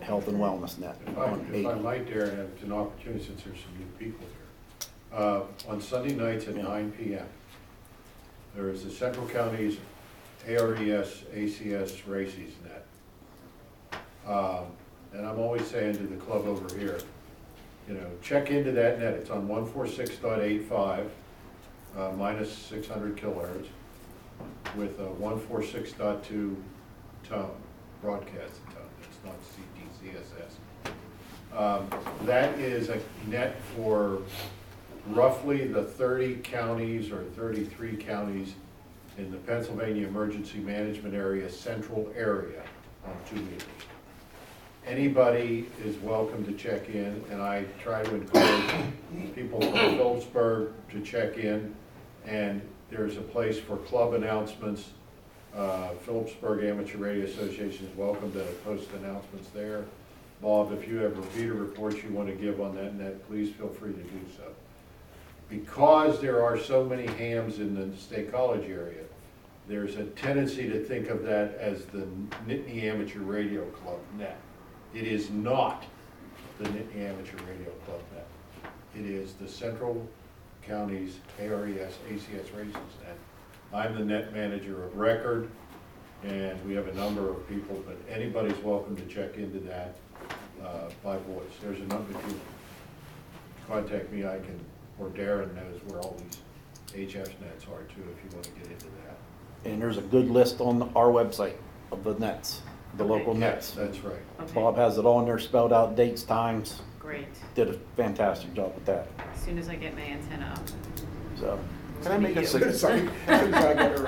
Health and Wellness Net. If on I 8. might dare, and it's an opportunity since there's some new people here. On Sunday nights at 9 p.m., there is the Central Counties ARES ACS Races Net. And I'm always saying to the club over here, you know, check into that net. It's on 146.85, minus 600 kilohertz, with a 146.2 tone, broadcast tone. It's not CSS. That is a net for roughly the 30 counties or 33 counties in the Pennsylvania Emergency Management Area, central area, on 2 meters. Anybody is welcome to check in, and I try to encourage people from Phillipsburg to check in, and there's a place for club announcements. Phillipsburg Amateur Radio Association is welcome to post announcements there. Bob, if you have repeater reports you want to give on that net, please feel free to do so. Because there are so many hams in the State College area, there's a tendency to think of that as the Nittany Amateur Radio Club net. It is not the Nittany Amateur Radio Club net. It is the Central Counties ARES ACS Races net. I'm the net manager of record, and we have a number of people, but anybody's welcome to check into that by voice. There's a number. If you contact me, I can, or Darren knows where all these HF nets are too, if you want to get into that. And there's a good list on our website of the nets, the local Yes, nets. that's right. Okay. Bob has it on there, spelled out, dates, times. Great. Did a fantastic job with that. As soon as I get my antenna up. So, Can I make a You. suggestion? Sorry, as soon as I get her